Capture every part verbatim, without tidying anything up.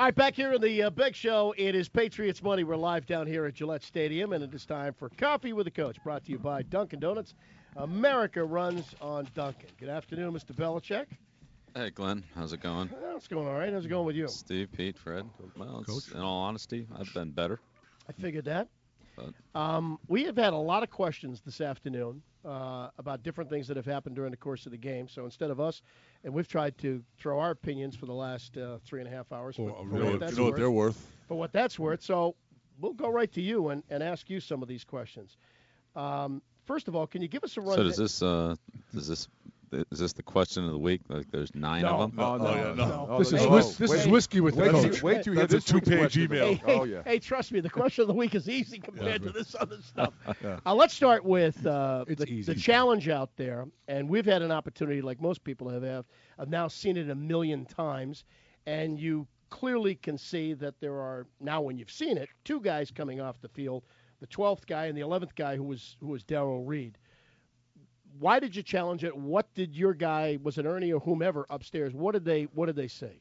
All right, back here in the uh, Big Show, it is Patriots Money. We're live down here at Gillette Stadium, and it is time for Coffee with the Coach, brought to you by Dunkin' Donuts. America runs on Dunkin'. Good afternoon, Mister Belichick. Hey, Glenn. How's it going? Well, it's going all right. How's it going with you? Steve, Pete, Fred. Well, it's, Coach. in all honesty, I've been better. I figured that. But Um, we have had a lot of questions this afternoon uh, about different things that have happened during the course of the game. So instead of us, and we've tried to throw our opinions for the last uh, three and a half hours. Well, for, you for know, what what- that's you know what worth. they're worth. For what that's worth. So we'll go right to you and, and ask you some of these questions. Um, first of all, can you give us a run? so does this, uh, does this, is this the question of the week? Like, there's nine No. of them. Oh, no, yeah, no. no. Oh, This no, is no, whis- no. this is Wait, whiskey with the wait, coach. till- wait till you hear That's a this week's two-page question, email. Hey, hey, Oh, yeah. hey, trust me, the question of the week is easy compared Yeah. to this other stuff. Yeah. Uh, let's start with uh, It's the, easy. the challenge out there, and we've had an opportunity, like most people have, have, I've now seen it a million times, and you clearly can see that there are, now when you've seen it, two guys coming off the field, the twelfth guy and the eleventh guy who was who was Darrell Reed. Why did you challenge it? What did your guy, was it Ernie or whomever upstairs, what did they what did they say?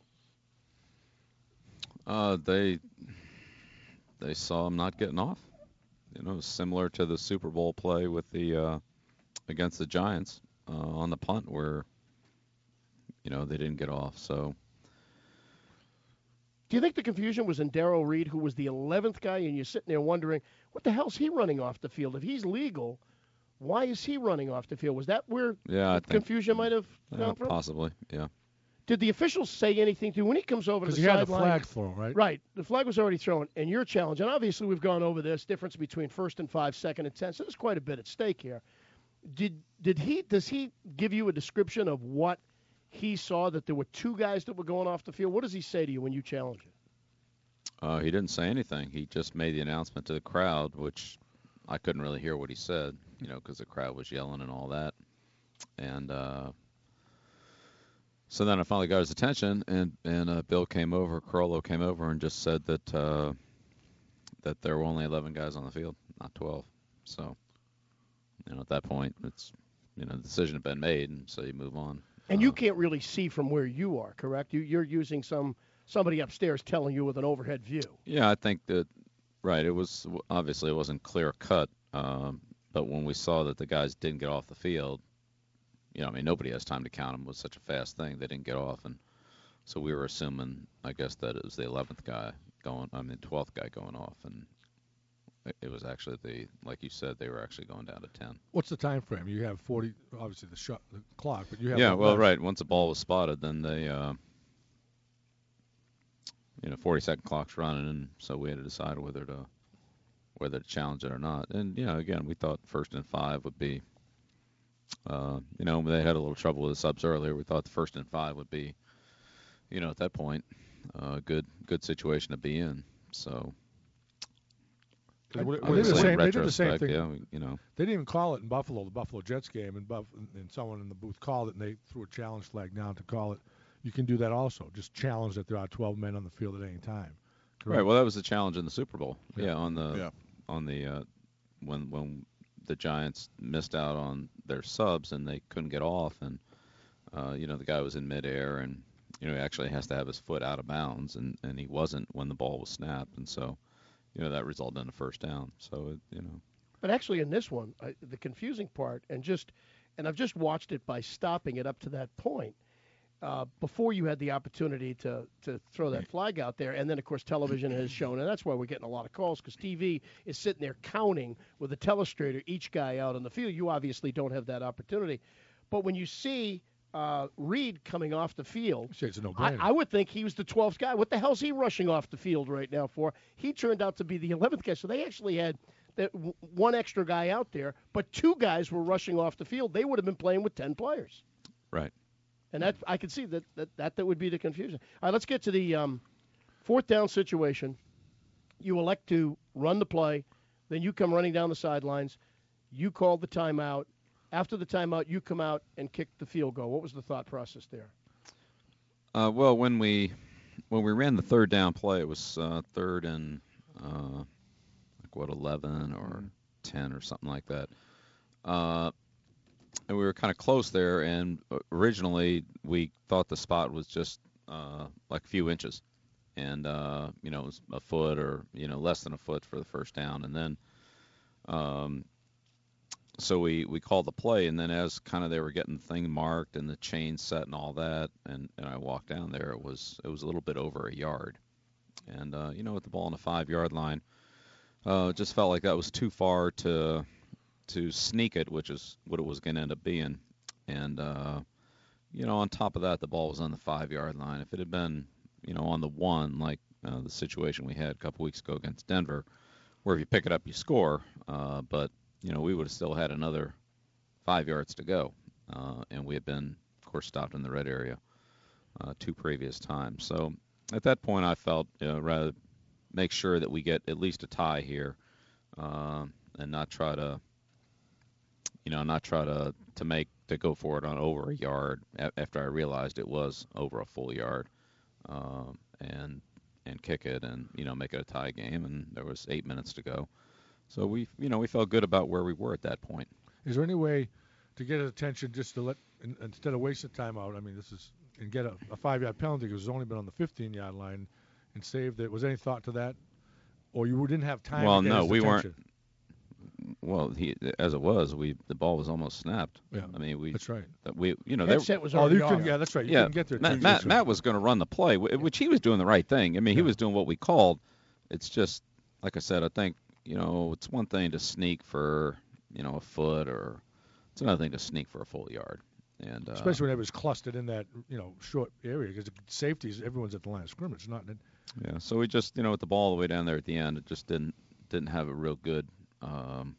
Uh, they, they saw him not getting off. You know, similar to the Super Bowl play with the, uh, against the Giants uh, on the punt where, you know, they didn't get off. So Do you think the confusion was in Darrell Reed, who was the eleventh guy, and you're sitting there wondering, what the hell's he running off the field? If he's legal, why is he running off the field? Was that where yeah, I the think confusion might have uh, come from? possibly, yeah. Did the officials say anything to you when he comes over to Because the he had the sideline? flag thrown, right? Right. The flag was already thrown, and your challenge, and obviously we've gone over this, difference between first and five, second and ten, so there's quite a bit at stake here. Did did he does he give you a description of what he saw, that there were two guys that were going off the field? What does he say to you when you challenge it? Uh, he didn't say anything. He just made the announcement to the crowd, which I couldn't really hear what he said, you know, because the crowd was yelling and all that. And uh, so then I finally got his attention, and and uh, Bill came over, Carollo came over, and just said that uh, that there were only eleven guys on the field, not twelve. So, you know, at that point, it's, you know, the decision had been made, and so you move on. And you Uh, can't really see from where you are, correct? You, you're using some somebody upstairs telling you with an overhead view. Yeah, I think that, right, it was, obviously it wasn't clear cut, um, but when we saw that the guys didn't get off the field, you know, I mean, nobody has time to count them. It was such a fast thing. They didn't get off, and so we were assuming, I guess, that it was the eleventh guy going, I mean, twelfth guy going off, and it- it was actually the, like you said, they were actually going down to ten. What's the time frame? You have forty, obviously the shot, the clock, but you have. Yeah, what well, left? right. Once the ball was spotted, then they, uh, you know, forty second clock's running, and so we had to decide whether to whether to challenge it or not. And you know, again, we thought first and five would be, uh, you know, they had a little trouble with the subs earlier. We thought the first and five would be, you know, at that point, a uh, good good situation to be in. So. They did the obviously, in same- they did the same retrospect, thing. Yeah, we- you know. They didn't even call it in Buffalo, the Buffalo Jets game, and, Buff- and someone in the booth called it, and they threw a challenge flag down to call it. You can do that also. Just challenge that there are twelve men on the field at any time. Correct? Right. Well, that was the challenge in the Super Bowl. Yeah. Yeah, on the Yeah. on the uh, when when the Giants missed out on their subs and they couldn't get off, and uh, you know, the guy was in midair, and you know, he actually has to have his foot out of bounds, and, and he wasn't when the ball was snapped, and so you know, that resulted in a first down. So it, you know. But actually, in this one, I, the confusing part, and just, and I've just watched it by stopping it up to that point, uh, before you had the opportunity to to throw that flag out there, and then of course television has shown, and that's why we're getting a lot of calls, because T V is sitting there counting with a telestrator each guy out on the field. You obviously don't have that opportunity, but when you see uh, Reed coming off the field, Say it's a I, no-brainer. I would think he was the twelfth guy. What the hell's he rushing off the field right now for? He turned out to be the eleventh guy. So they actually had that w- one extra guy out there, but two guys were rushing off the field. They would have been playing with ten players. Right. And that I could see that that, that, that would be the confusion. All right, let's get to the um, fourth down situation. You elect to run the play. Then you come running down the sidelines. You call the timeout. After the timeout, you come out and kick the field goal. What was the thought process there? Uh, well, when we when we ran the third down play, it was uh, third and uh, like what eleven or ten or something like that. Uh, and we were kind of close there. And originally we thought the spot was just uh, like a few inches, and uh, you know, it was a foot or you know less than a foot for the first down, and then um, so we we called the play, and then as kind of they were getting the thing marked and the chain set and all that, and and I walked down there, it was it was a little bit over a yard, and uh, you know, with the ball on the five yard line, uh, it just felt like that was too far to to sneak it, which is what it was going to end up being, and uh, you know, on top of that, the ball was on the five yard line. If it had been, you know, on the one, like uh, the situation we had a couple weeks ago against Denver, where if you pick it up, you score, uh, but you know, we would have still had another five yards to go, uh, and we had been, of course, stopped in the red area uh, two previous times. So at that point, I felt you know, rather make sure that we get at least a tie here, uh, and not try to, you know, not try to to make to go for it on over a yard a- after I realized it was over a full yard, um, and and kick it and you know make it a tie game, and there was eight minutes to go. So we, you know, we felt good about where we were at that point. Is there any way to get his attention just to let, in, instead of wasting time out, I mean, this is, and get a, a five-yard penalty because it's only been on the fifteen-yard line and saved it? Was there any thought to that? Or you didn't have time Well, to get no, his we attention? weren't. Well, he, as it was, we the ball was almost snapped. Yeah, I mean, we that's right. we, you know, they, Headset was Oh, already you couldn't, on. yeah, that's right. You yeah, couldn't get there. Matt, That's Matt, right. Matt was going to run the play, wh- which he was doing the right thing. I mean, he Yeah. was doing what we called. It's just, like I said, I think, you know, it's one thing to sneak for, you know, a foot, or it's another thing to sneak for a full yard. And uh, Especially when it was clustered in that, you know, short area because safeties, everyone's at the line of scrimmage, not in. yeah, so we just, you know, with the ball all the way down there at the end, it just didn't didn't have a real good. Um,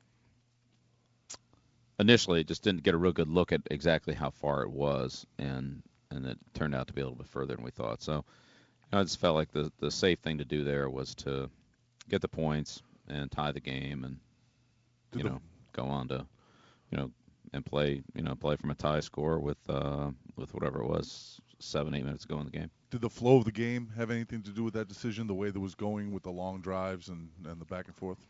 initially, it just didn't get a real good look at exactly how far it was, and and it turned out to be a little bit further than we thought. So, you know, I just felt like the the safe thing to do there was to get the points and tie the game, and Did you the- know go on to, you know, and play you know play from a tie score with uh, with whatever it was seven eight minutes to go in the game. Did the flow of the game have anything to do with that decision, the way that was going with the long drives and, and the back and forth?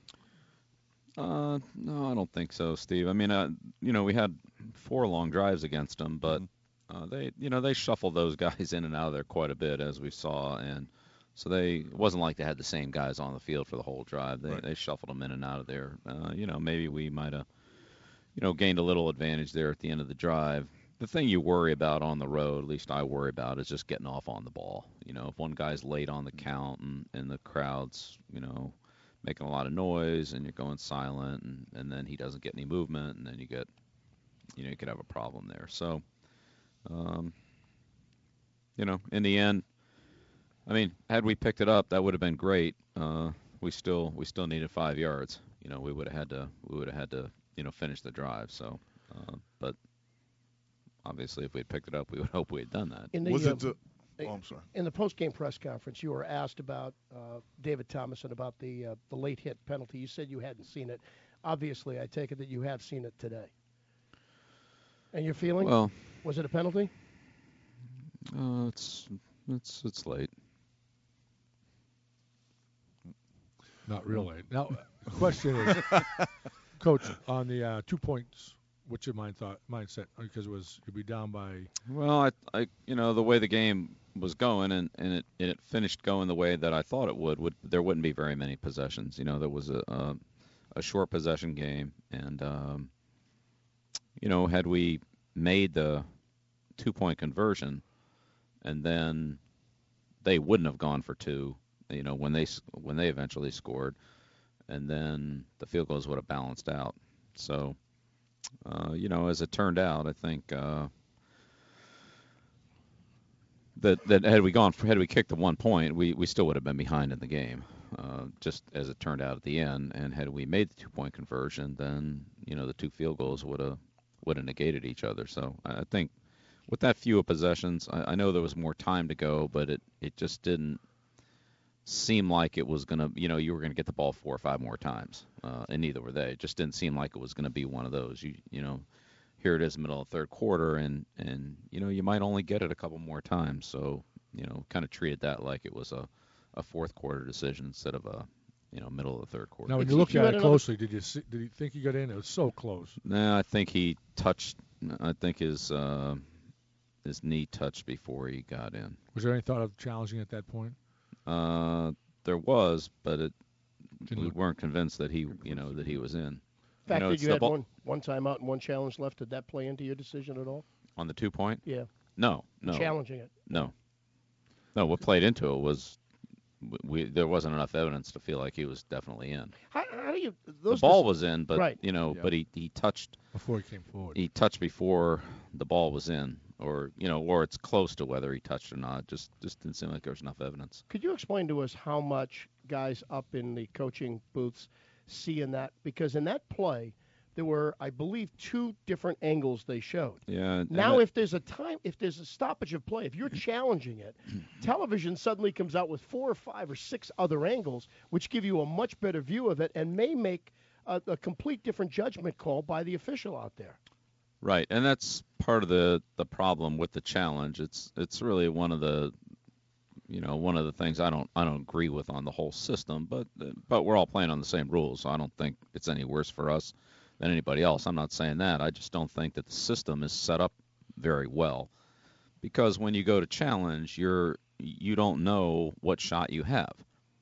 Uh, no, I don't think so, Steve. I mean, uh, you know, we had four long drives against them, but Mhm. uh, they, you know, they shuffled those guys in and out of there quite a bit, as we saw, and so they it wasn't like they had the same guys on the field for the whole drive. They Right. they shuffled them in and out of there. Uh, you know, maybe we might have, you know, gained a little advantage there at the end of the drive. The thing you worry about on the road, at least I worry about, is just getting off on the ball. You know, if one guy's late on the count and, and the crowd's, you know, making a lot of noise and you're going silent, and, and then he doesn't get any movement, and then you get, you know, you could have a problem there. So, um, you know, in the end, I mean, had we picked it up, that would have been great. Uh, we still we still needed five yards. You know, we would have had to we would have had to you know finish the drive. So, uh, but obviously, if we had picked it up, we would hope we had done that. In the Was uh, it? Uh, oh, I'm sorry. in the post-game press conference, you were asked about uh, David Thomason, about the uh, the late hit penalty. You said you hadn't seen it. Obviously, I take it that you have seen it today. And your feeling? Well, Was it a penalty? uh, it's it's it's late. Not really. Now, the question is, Coach, on the uh, two points, what's your mind thought mindset? Because it was you'd be down by. Well, I, I, you know, the way the game was going, and, and it and it finished going the way that I thought it would. Would there wouldn't be very many possessions. You know, there was a a, a short possession game, and um, you know, had we made the two point conversion, and then they wouldn't have gone for two. You know, when they s- when they eventually scored, and then the field goals would have balanced out. So, uh, you know, as it turned out, I think. Uh, That, that had we gone had we kicked the one point, we, we still would have been behind in the game, uh, just as it turned out at the end. And had we made the two point conversion, then you know the two field goals would have would have negated each other. So I I think with that few of possessions, I, I know there was more time to go, but it, it just didn't seem like it was gonna you know you were gonna get the ball four or five more times, uh, and neither were they. It just didn't seem like it was gonna be one of those. You you know. Here it is, middle of the third quarter, and, and you know you might only get it a couple more times. So you know, kind of treated that like it was a, a fourth quarter decision instead of a you know middle of the third quarter. Now, when If you you- looked if you at had it another- closely, did you see, did you think he got in? It was so close. No, I think he touched. I think his uh, his knee touched before he got in. Was there any thought of challenging at that point? Uh, there was, but it, Didn't we look- weren't convinced that he, you know, that he was in. The fact know, that it's you the had ball- one one timeout and one challenge left, did that play into your decision at all? On the two point? Yeah, No, no, challenging it. no, no. What played into it was we there wasn't enough evidence to feel like he was definitely in. How, how do you The those ball dec- was in, but Right. you know, Yeah. but he he touched Before he came forward. he touched before the ball was in, or you know, or it's close to whether he touched or not. Just just didn't seem like there was enough evidence. Could you explain to us how much guys up in the coaching booths see in that? Because in that play, there were, I believe, two different angles they showed. Yeah. and Now, that- if there's a time, if there's a stoppage of play, if you're challenging it, television suddenly comes out with four or five or six other angles, which give you a much better view of it and may make a, a complete different judgment call by the official out there. Right, and that's part of the the problem with the challenge. It's it's really one of the, you know, one of the things I don't I don't agree with on the whole system. But but we're all playing on the same rules, so I don't think it's any worse for us than anybody else. I'm not saying that. I just don't think that the system is set up very well, because when you go to challenge, you're you don't know what shot you have,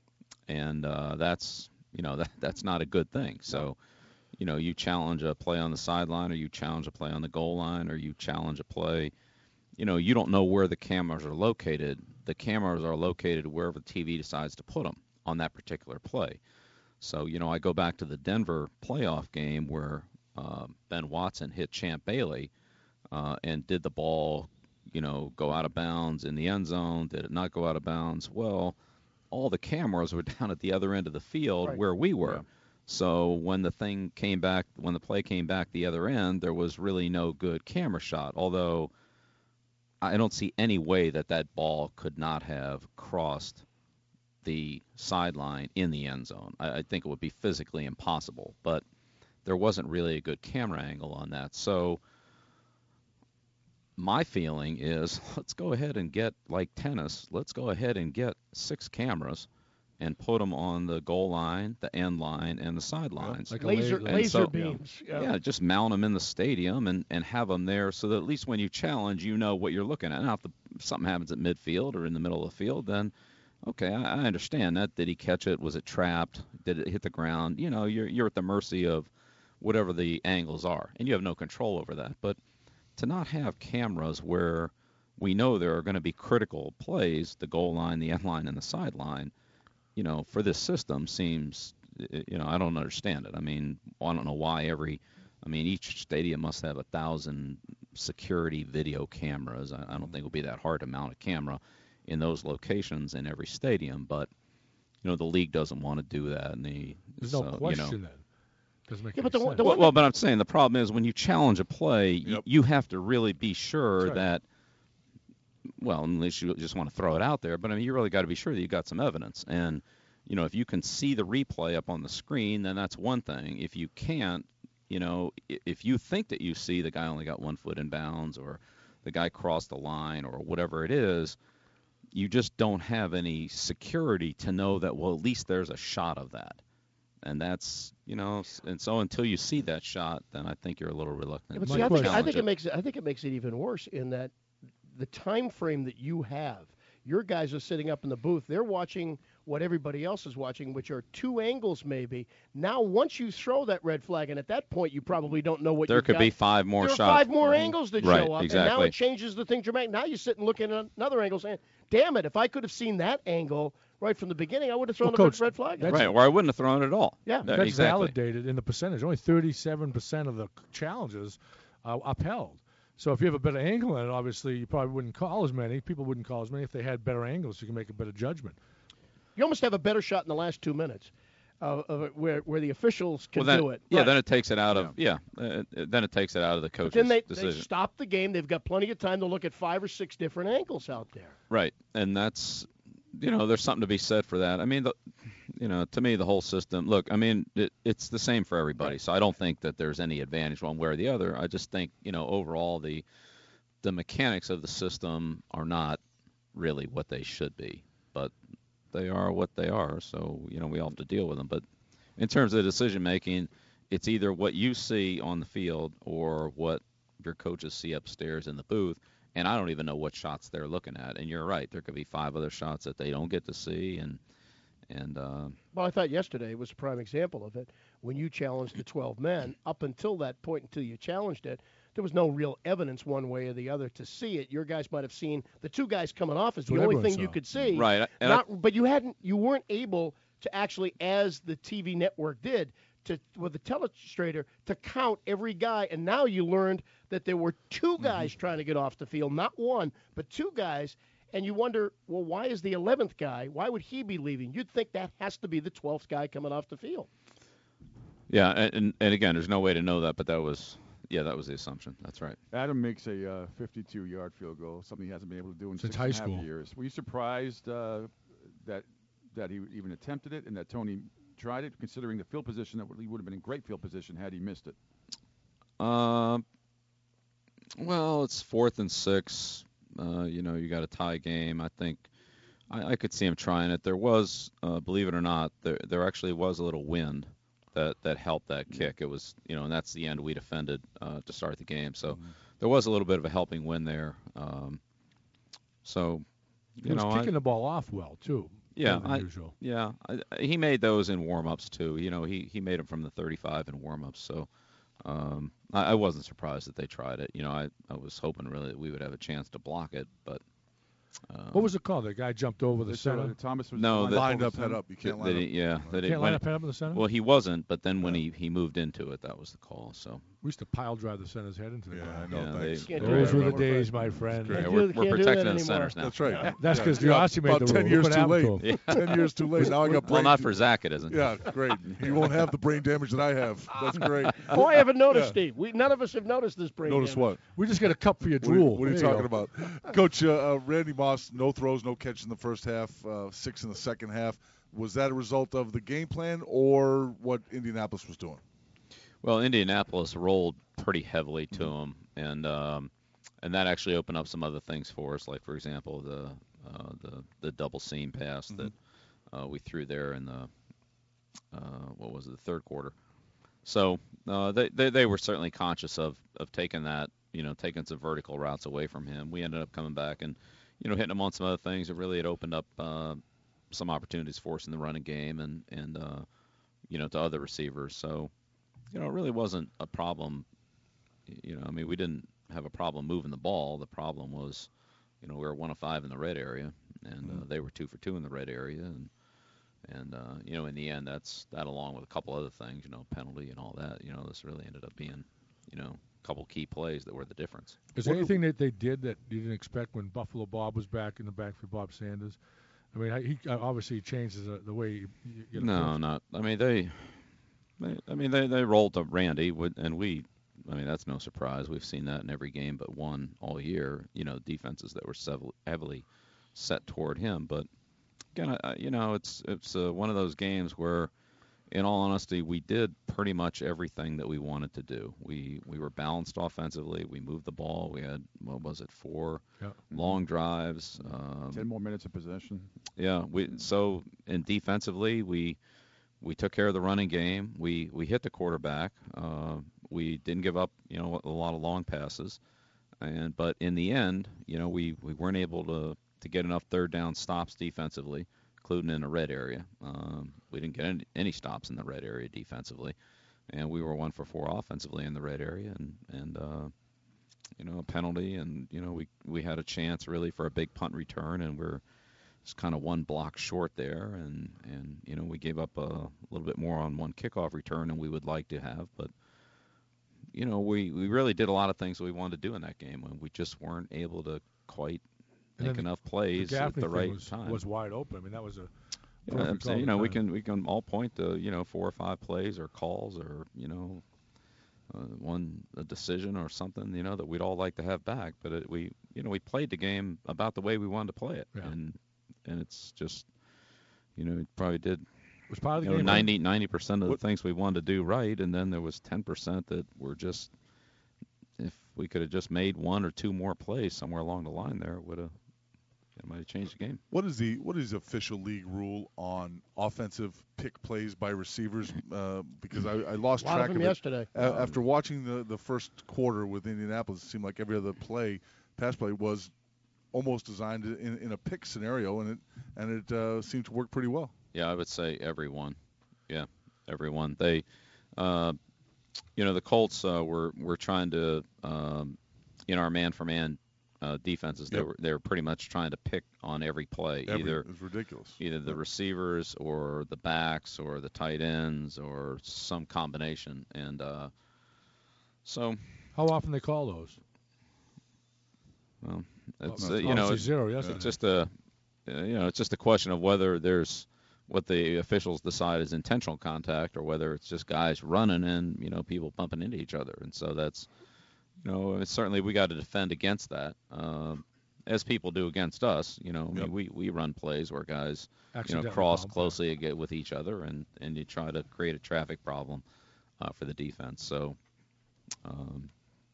and uh, that's you know that that's not a good thing. So. You know, you challenge a play on the sideline, or you challenge a play on the goal line, or you challenge a play. You know, you don't know where the cameras are located. The cameras are located wherever the T V decides to put them on that particular play. So, you know, I go back to the Denver playoff game where uh, Ben Watson hit Champ Bailey uh, and did the ball, you know, go out of bounds in the end zone? Did it not go out of bounds? Well, all the cameras were down at the other end of the field Right. where we were. Yeah. So when the thing came back, when the play came back the other end, there was really no good camera shot. Although I don't see any way that that ball could not have crossed the sideline in the end zone. I, I think it would be physically impossible, but there wasn't really a good camera angle on that. So my feeling is let's go ahead and get, like tennis, let's go ahead and get six cameras and put them on the goal line, the end line, and the sidelines. Like a Laser, la- laser so- beams. Yeah. Yeah, just mount them in the stadium and, and have them there so that at least when you challenge, you know what you're looking at. Now, if, the, if something happens at midfield or in the middle of the field, then, okay, I, I understand that. Did he catch it? Was it trapped? Did it hit the ground? You know, you're, you're at the mercy of whatever the angles are, and you have no control over that. But to not have cameras where we know there are going to be critical plays, the goal line, the end line, and the sideline, you know, for this system seems, you know, I don't understand it. I mean, I don't know why every, I mean, each stadium must have a thousand security video cameras. I, I don't think it would be that hard to mount a camera in those locations in every stadium, but, you know, the league doesn't want to do that. And the, There's so, no you question know, then. Doesn't make Yeah, any but the one- sense. the well, one well, but I'm saying the problem is when you challenge a play, y- Yep. you have to really be sure That's right. that, well, unless you just want to throw it out there, but I mean, you really got to be sure that you've got some evidence. And, you know, if you can see the replay up on the screen, then that's one thing. If you can't, you know, i- if you think that you see the guy only got one foot in bounds or the guy crossed the line or whatever it is, you just don't have any security to know that, well, at least there's a shot of that. And that's, you know, s- and so until you see that shot, then I think you're a little reluctant. Yeah, but to see, My I think, I challenge think it it. makes it. I think it makes it even worse in that the time frame that you have. Your guys are sitting up in the booth. They're watching what everybody else is watching, which are two angles maybe. Now, once you throw that red flag, and at that point, you probably don't know what There you've could got. be five more there are shots. five more angles that Right, show up, and now exactly. it changes the thing dramatic. Now you sit and look at another angle, saying, "Damn it! If I could have seen that angle right from the beginning, I would have thrown Well, the red- Coach, red flag." that's- Right, or I wouldn't have thrown it at all. Yeah. That- That's exactly. validated in the percentage. Only thirty-seven percent of the challenges are upheld. So if you have a better angle in it, obviously you probably wouldn't call as many. People wouldn't call as many if they had better angles. You can make a better judgment. You almost have a better shot in the last two minutes, uh, of it, where where the officials can well, then, do it. Yeah, Right. then it takes it out of yeah. uh, then it takes it out of the But coach's then they, they decision. stop the game. They've got plenty of time to look at five or six different angles out there. Right, and that's, you know, there's something to be said for that. I mean, the, you know, to me, the whole system. Look, I mean, it, it's the same for everybody. Right. So I don't think that there's any advantage one way or the other. I just think, you know, overall the the mechanics of the system are not really what they should be, but they are what they are. So you know, we all have to deal with them. But in terms of decision making, it's either what you see on the field or what your coaches see upstairs in the booth. and I don't even know what shots they're looking at. And you're right, there could be five other shots that they don't get to see, and and uh, Well, I thought yesterday was a prime example of it. When you challenged the twelve men, up until that point, until you challenged it, there was no real evidence one way or the other to see it. Your guys might have seen the two guys coming off as the what only everyone thing you saw. could see. right. And I- Not, but you hadn't, you weren't able to actually, as the T V network did, to with the telestrator to count every guy. And now you learned that there were two guys Mm-hmm. trying to get off the field, not one, but two guys. And you wonder, well, why is the eleventh guy? Why would he be leaving? You'd think that has to be the twelfth guy coming off the field. yeah, and, and and again, there's no way to know that, but that was yeah, that was the assumption. That's right. Adam makes a uh, fifty-two-yard field goal, something he hasn't been able to do in Since six high and a half school. years. Were you surprised uh, that that he even attempted it and that Tony tried it, considering the field position that would, he would have been in great field position had he missed it? Um, well, it's fourth and six. Uh, you know, you got a tie game. I think I, I could see him trying it. There was, uh, believe it or not, there there actually was a little wind that that helped that kick. It was, you know, and that's the end we defended uh, to start the game. So Mm-hmm. there was a little bit of a helping wind there. Um, so, He you was know, I- kicking the ball off well too. Yeah, better than I- usual. yeah, I, I- he made those in warm-ups too. You know, he he made them from the thirty-five in warm-ups. So um, I, I wasn't surprised that they tried it. You know, I, I was hoping really that we would have a chance to block it, but um, What was it called? The guy jumped over the They said, uh, center. Thomas was No, lined the- Lined over up, head center. up. You that, can't that line he, up. yeah, that it Can't line when, up head up in the center. well, he wasn't, but then when he, he moved into it, that was the call. So we used to pile drive the center's head into the Yeah, ground. I know. Yeah, thanks. they- Can't do Those that were the anymore. days, my friend. great. yeah, Can't we're, do- we're can't do protecting that the anymore. centers now. That's right. That's Yeah, because yeah, Giossi made about the ten rule. years Look what too late. happened to him. Ten years too late. Now I got Well, brain. not for Zach, it isn't. Yeah, great. He won't have the brain damage that I have. That's great. Oh, I haven't noticed, Yeah. Steve. We none of us have noticed this brain Notice damage. what? We just got a cup for your What are, drool. what are you There talking go. about? Coach, uh, uh, Randy Moss, no throws, no catch in the first half, uh, six in the second half. Was that a result of the game plan or what Indianapolis was doing? Well, Indianapolis rolled pretty heavily to him, and um, and that actually opened up some other things for us. Like for example, the uh, the the double seam pass that uh, we threw there in the uh, what was it, the third quarter. So uh, they, they they were certainly conscious of of taking that, you know, taking some vertical routes away from him. We ended up coming back and, you know, hitting him on some other things. It really had opened up uh, some opportunities for us in the running game and and uh, you know, to other receivers. So, you know, it really wasn't a problem. You know, I mean, we didn't have a problem moving the ball. The problem was, you know, we were one of five in the red area, and uh, they were two for two in the red area, and and uh, you know, in the end, that's that along with a couple other things, you know, penalty and all that. You know, this really ended up being, you know, a couple key plays that were the difference. Is there anything that they did that you didn't expect when Buffalo Bob was back in the back for Bob Sanders? I mean, he uh, obviously changes the, the way you, you get No, approached. not. I mean, they, they I mean, they they rolled to Randy, with- and we. I mean, that's no surprise. We've seen that in every game but one all year. You know, defenses that were sev- heavily set toward him. But again, I, I- you know, it's it's uh, one of those games where, in all honesty, we did pretty much everything that we wanted to do. We we were balanced offensively. We moved the ball. We had, what was it, four Yeah. long drives. Um, Ten more minutes of possession. yeah. We so and defensively we we took care of the running game. We we hit the quarterback. Uh, we didn't give up, you know, a lot of long passes. And but in the end, you know, we, we weren't able to, to get enough third down stops defensively, including in the red area. Um, we didn't get any, any stops in the red area defensively, and we were one for four offensively in the red area, and and uh, you know, a penalty, and you know, we we had a chance really for a big punt return, and we're just kind of one block short there, and and you know, we gave up a little bit more on one kickoff return than we would like to have, but you know, we, we really did a lot of things that we wanted to do in that game, and we just weren't able to quite And make then enough The plays at Gaffney the thing right was, time. was wide open. I mean, that was a Yeah, I'm perfect saying, call you know, we time. can we can all point to, you know, four or five plays or calls or, you know, uh, one a decision or something, you know, that we'd all like to have back. But it, we, you know, we played the game about the way we wanted to play it, Yeah. and and it's just, you know, it probably did, It was part of the you know, game. ninety percent of the What- things we wanted to do right, and then there was ten percent that were just, if we could have just made one or two more plays somewhere along the line there, it would have, it might have changed the game. What is the what is the official league rule on offensive pick plays by receivers? Uh, because I, I lost A lot track of of them it. yesterday. A- after watching the, the first quarter with Indianapolis, it seemed like every other play pass play was almost designed in, in a pick scenario, and it and it uh, seemed to work pretty well. Yeah, I would say everyone. Yeah, everyone. They, uh, you know, the Colts uh, were were trying to, um, in our man-for-man uh, defenses, they Yep. were they were pretty much trying to pick on every play, Every, either it was ridiculous. either the receivers or the backs or the tight ends or some combination. And uh, so, How often they call those? well, it's Well, uh, you know, obviously it's, zero yesterday. it's just a, uh, you know, it's just a question of whether there's what the officials decide is intentional contact or whether it's just guys running and, you know, people bumping into each other. And so that's, you know, it's certainly we got to defend against that, um, as people do against us. You know, I mean, Yep. we, we run plays where guys, you know, Accidentally cross bump, yeah. closely ag- with each other, and, and you try to create a traffic problem uh, for the defense. So, um,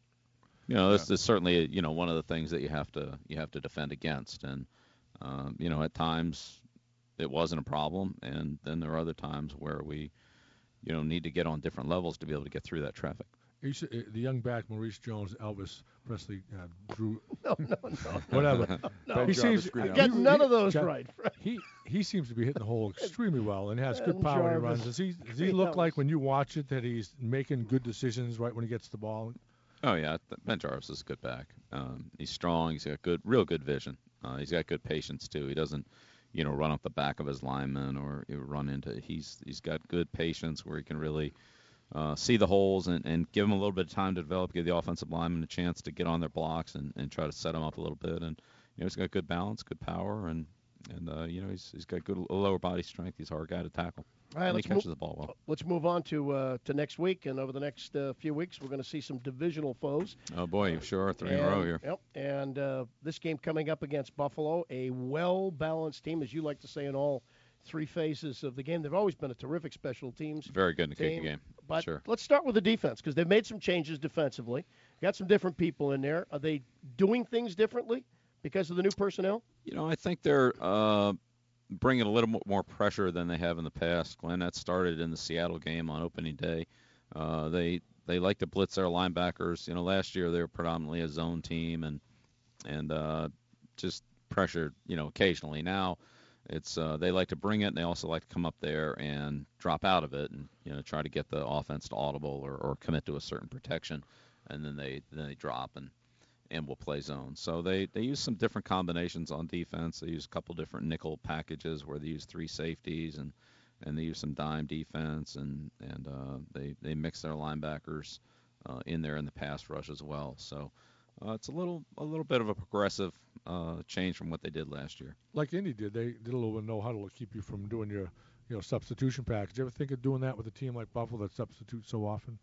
you know, this Yeah. is certainly, you know, one of the things that you have to you have to defend against. And, um, you know, at times it wasn't a problem, and then there are other times where we, you know, need to get on different levels to be able to get through that traffic. You should- uh, the young back, Maurice Jones, Elvis Presley, uh, Drew, No, no, no. whatever. No, Ben he seems Jarvis, Got he- none he- of those Ja- right. He he seems to be hitting the hole extremely well and has good Ben power when he Jarvis. runs. Does he does he Yeah. look like when you watch it that he's making good decisions right when he gets the ball? Oh yeah, th- Ben Jarvis is a good back. Um, he's strong. He's got good, real good vision. Uh, he's got good patience too. He doesn't, you know, run up the back of his lineman or you know, run into. He's he's got good patience where he can really uh, see the holes and, and give him a little bit of time to develop. Give the offensive lineman a chance to get on their blocks and, and try to set them up a little bit. And you know, he's got good balance, good power, and and uh, you know, he's he's got good lower body strength. He's a hard guy to tackle. All right, and he let's catches move, the ball well. let's move on to uh, to next week, and over the next uh, few weeks, we're going to see some divisional foes. Oh boy, you sure are three in a row And- here. Yep. And uh, this game coming up against Buffalo, a well-balanced team, as you like to say, in all three phases of the game. They've always been a terrific special teams Very good in the team. kicking game. But Sure. let's start with the defense because they've made some changes defensively. Got some different people in there. Are they doing things differently because of the new personnel? You know, I think they're uh, bringing a little mo- more pressure than they have in the past. Glenn, that started in the Seattle game on opening day. Uh, they they like to blitz their linebackers. You know, last year they were predominantly a zone team and and uh, just pressured, you know, occasionally. Now it's uh, they like to bring it, and they also like to come up there and drop out of it, and you know, try to get the offense to audible or, or commit to a certain protection, and then they then they drop and and will play zone. So they, they use some different combinations on defense. They use a couple different nickel packages where they use three safeties and, and they use some dime defense and and uh, they they mix their linebackers uh, in there in the pass rush as well. So uh, it's a little a little bit of a progressive uh, change from what they did last year. Like Indy did, they did a little bit of no huddle to keep you from doing your you know substitution package. You ever think of doing that with a team like Buffalo that substitutes so often?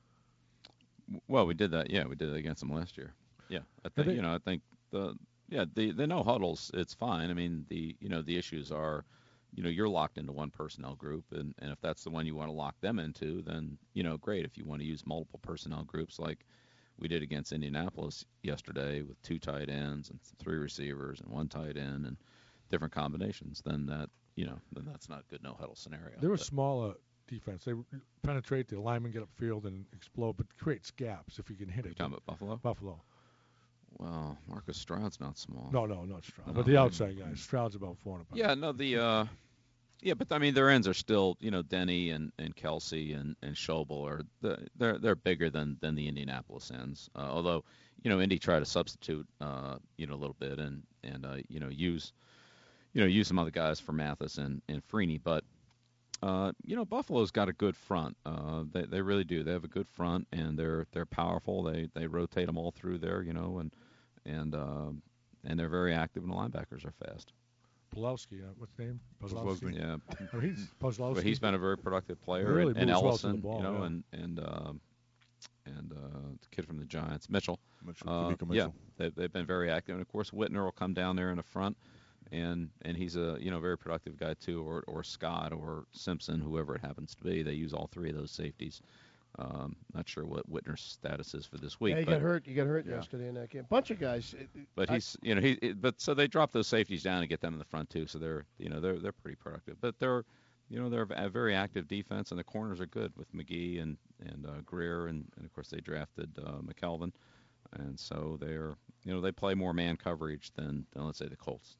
Well, we did that. Yeah, we did it against them last year. Yeah, I think they- you know I think the yeah the the no huddles it's fine. I mean the you know the issues are, you know you're locked into one personnel group, and, and if that's the one you want to lock them into, then you know great. If you want to use multiple personnel groups like we did against Indianapolis yesterday with two tight ends and three receivers and one tight end and different combinations, then that you know then that's not a good no huddle scenario. They're a But- smaller defense. They penetrate, the linemen get upfield and explode, but creates gaps if you can hit You're it. talking about Buffalo? Buffalo. Well, Marcus Stroud's not small. No, no, not Stroud. No, But the I- outside guys. Stroud's about four hundred pounds. Yeah, no, the uh, yeah, but I mean their ends are still, you know, Denny and, and Kelsey and and Schobel are the, they're they're bigger than than the Indianapolis ends. Uh, although, you know, Indy tried to substitute, uh, you know, a little bit and and uh, you know use, you know, use some other guys for Mathis and and Freeney, but. Uh, you know, Buffalo's got a good front. Uh, they they really do. They have a good front, and they're they're powerful. They they rotate them all through there, you know, and and uh, and they're very active, and the linebackers are fast. Pulowski, uh, what's his name? Puzlowski. Yeah, Oh, he's Puzlowski. but he's been a very productive player, Really and, and moves well to the Ellison, ball, you know, yeah. and and um, and uh, the kid from the Giants, Mitchell. Mitchell, Uh, Kamika yeah, Mitchell. they've, they've been very active, and of course Whitner will come down there in the front, and and he's a you know very productive guy too, or or Scott or Simpson, whoever it happens to be. They use all three of those safeties. Um, not sure what Whitner's status is for this week, Yeah, you but got hurt. You got hurt yeah. yesterday in that game. Bunch of guys. It- it- but I- he's you know he it- but so they drop those safeties down and get them in the front too, so they're you know they're they're pretty productive. But they're you know they're a very active defense, and the corners are good with McGee and and uh, Greer, and, and of course they drafted uh, McKelvin. and so they're you know they play more man coverage than, than let's say the Colts.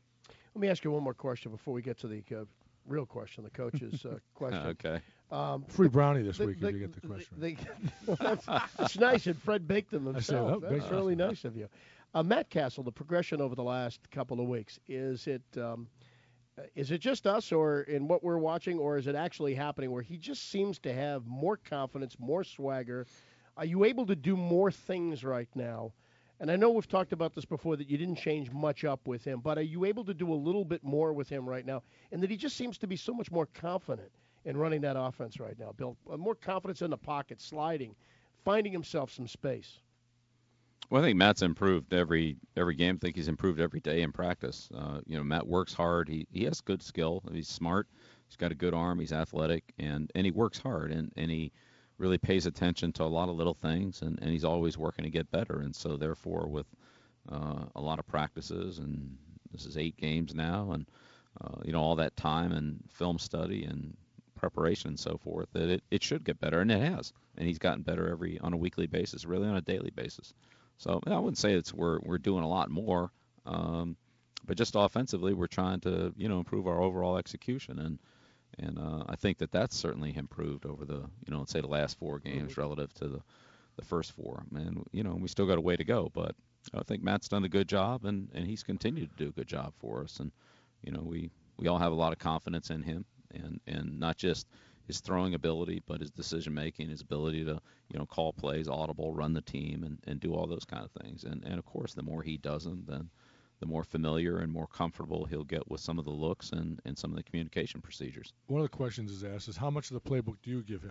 Let me ask you one more question before we get to the uh, real question, the coach's uh, question. Okay. Um, Free brownie this the- week the- if you get the question. the- well, that's, that's nice, and Fred baked them I said, himself. oh, That's baked really them. nice of you. Uh, Matt Castle, the progression over the last couple of weeks, is it um, uh, is it just us, or in what we're watching, or is it actually happening where he just seems to have more confidence, more swagger? Are you able to do more things right now? And I know we've talked about this before, that you didn't change much up with him, but are you able to do a little bit more with him right now? And that he just seems to be so much more confident in running that offense right now, Bill. Uh, more confidence in the pocket, sliding, finding himself some space. Well, I think Matt's improved every every game. I think he's improved every day in practice. Uh, you know, Matt works hard. He he has good skill. He's smart. He's got a good arm. He's athletic, and, and he works hard. And, and he really pays attention to a lot of little things, and, and he's always working to get better. And so, therefore, with uh, a lot of practices, and this is eight games now, and uh, you know all that time and film study and preparation and so forth, that it, it should get better, and it has. And he's gotten better every on a weekly basis, really on a daily basis. So I wouldn't say it's we're we're doing a lot more, um, but just offensively, we're trying to you know improve our overall execution, and and uh, I think that that's certainly improved over the you know let's say the last four games mm-hmm. relative to the the first four. And you know we still got a way to go, but I think Matt's done a good job, and, and he's continued to do a good job for us. And you know we, we all have a lot of confidence in him, and, and not just his throwing ability, but his decision making, his ability to you know call plays, audible, run the team, and, and do all those kind of things. And and of course, the more he does them, then the more familiar and more comfortable he'll get with some of the looks and, and some of the communication procedures. One of the questions is asked is how much of the playbook do you give him?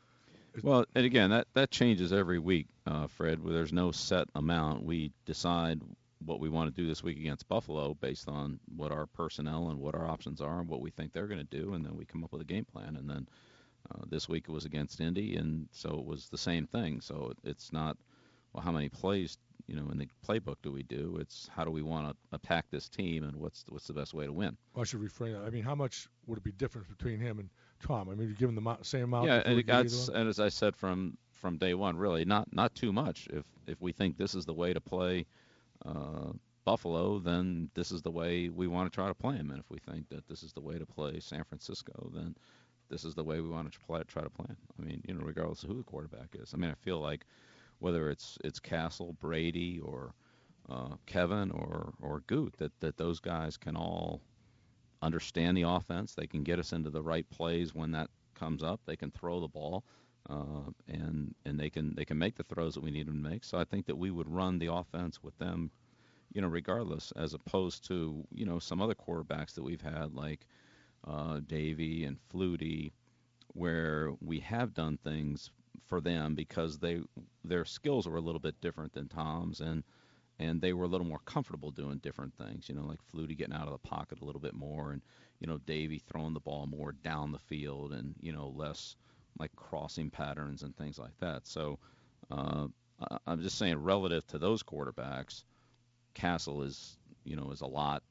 Is Well, and again, that, that changes every week, uh, Fred. Where there's no set amount. We decide what we want to do this week against Buffalo based on what our personnel and what our options are and what we think they're going to do, and then we come up with a game plan. And then uh, this week it was against Indy, and so it was the same thing. So it, it's not, well, how many plays, you know, in the playbook do we do? It's how do we want to attack this team, and what's what's the best way to win? Well, I should reframe that. I mean, how much would it be different between him and Tom? I mean, you give him the mo- same amount. Yeah, before and we it give either got, one? and as I said from from day one, really not not too much. If if we think this is the way to play uh, Buffalo, then this is the way we want to try to play them. And if we think that this is the way to play San Francisco, then this is the way we want to play, try to play 'em. I mean, you know, regardless of who the quarterback is. I mean, I feel like whether it's it's Castle, Brady, or uh, Kevin, or or Goot, that that those guys can all understand the offense. They can get us into the right plays when that comes up. They can throw the ball, uh, and and they can they can make the throws that we need them to make. So I think that we would run the offense with them, you know, regardless, as opposed to you know some other quarterbacks that we've had like uh, Davey and Flutie, where we have done things for them because they their skills were a little bit different than Tom's, and and they were a little more comfortable doing different things, you know, like Flutie getting out of the pocket a little bit more, and you know Davey throwing the ball more down the field, and you know less like crossing patterns and things like that. So uh, I- I'm just saying, relative to those quarterbacks, Castle is you know is a lot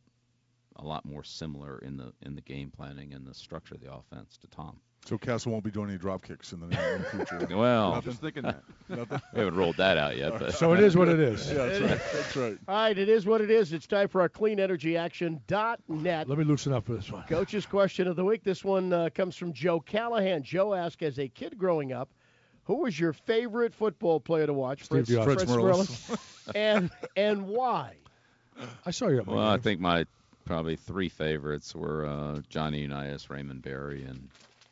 a lot more similar in the in the game planning and the structure of the offense to Tom. So Castle won't be doing any drop kicks in the near future. Well, I'm just thinking that. Nothing? we haven't rolled that out yet, but So it is what it is. Yeah, that's right. That's right. All right, it is what it is. It's time for our clean energy action dot net. Let me loosen up for this one. Coach's question of the week. This one uh, comes from Joe Callahan. Joe asked, as a kid growing up, who was your favorite football player to watch? Steve Fritz, Diaz. Fritz Fritz Merlis. Merlis. and and why? I saw you at my well, I game. think my probably three favorites were uh, Johnny Unitas, Raymond Berry, and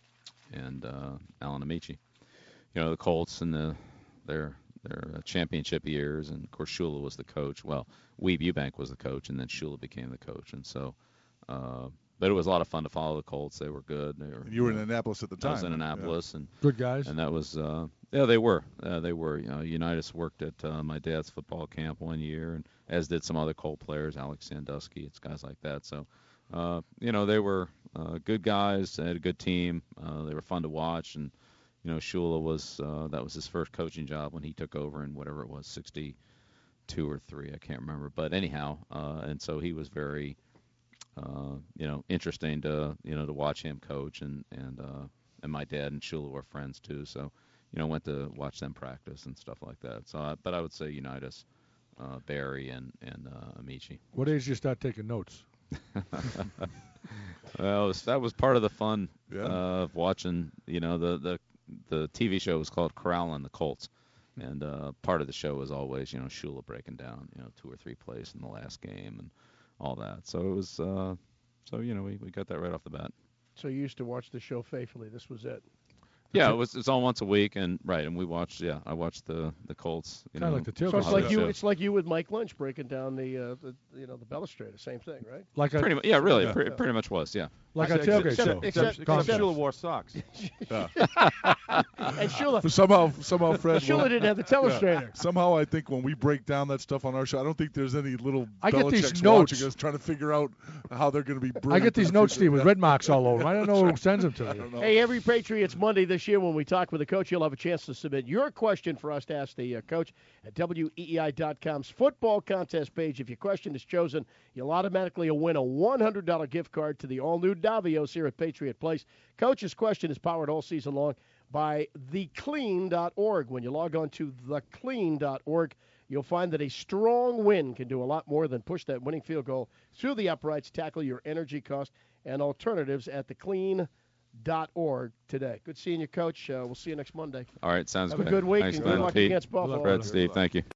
and uh, Alan Amici. You know, the Colts and the their their uh, championship years, and of course Shula was the coach. Well, Weeb Eubank was the coach, and then Shula became the coach, and so. Uh, but it was a lot of fun to follow the Colts. They were good. They were. And you were in Annapolis at the I time. was in Annapolis, and Good guys. and that was uh, yeah, they were uh, they were. You know, Unitas worked at uh, my dad's football camp one year, and as did some other Colt players, Alex Sandusky, it's guys like that. So, uh, you know, they were uh, good guys. They had a good team. Uh, they were fun to watch, and you know, Shula was uh, that was his first coaching job when he took over in whatever it was, sixty-two or three, I can't remember. But anyhow, uh, and so he was very, uh, you know, interesting to you know to watch him coach, and and uh, and my dad and Shula were friends too. So you know, went to watch them practice and stuff like that. So, I, but I would say Unitas, uh, Barry, and and uh, Amici. What age did you start taking notes? Well, it was, that was part of the fun Yeah. uh, of watching. You know, the the the T V show was called Corralling the Colts, and uh, part of the show was always, you know, Shula breaking down, you know, two or three plays in the last game and all that. So it was, uh, so you know, we, we got that right off the bat. So you used to watch the show faithfully. This was it. Yeah, it was. It's all once a week, and right, and we watched. Yeah, I watched the the Colts. You Kinda know, like the tailgate So it's Oh, like yeah. you. show. It's like you with Mike Lynch breaking down the, uh, the you know, the Bellastrator. Same thing, right? Like a Pretty much, yeah, really, Yeah. pretty, pretty much was, yeah. like a Except- tailgate except- show. except- Except, except except Comcast. Shula wore socks. And Shula, But somehow, somehow, Fred. Shula well, didn't have the telestrator. Somehow, I think when we break down that stuff on our show, I don't think there's any little I get these Belichick's notes. watching us trying to figure out how they're going to be. I brilliant get these in the notes, future. Steve, with Yeah. red marks all over them. I don't know who sends them to I you. don't know. Hey, every Patriots Monday this year when we talk with the coach, you'll have a chance to submit your question for us to ask the uh, coach at W E E I dot com's football contest page. If your question is chosen, you'll automatically win a one hundred dollars gift card to the all-new Davios here at Patriot Place. Coach's question is powered all season long by the clean dot org. When you log on to the clean dot org, you'll find that a strong win can do a lot more than push that winning field goal through the uprights, tackle your energy cost, and alternatives at the clean dot org today. Good seeing you, Coach. Uh, we'll see you next Monday. All right, sounds Have a good. good week Thanks, and Glenn. good luck Pete, against Buffalo. luck, Fred, brother. Steve, thank you.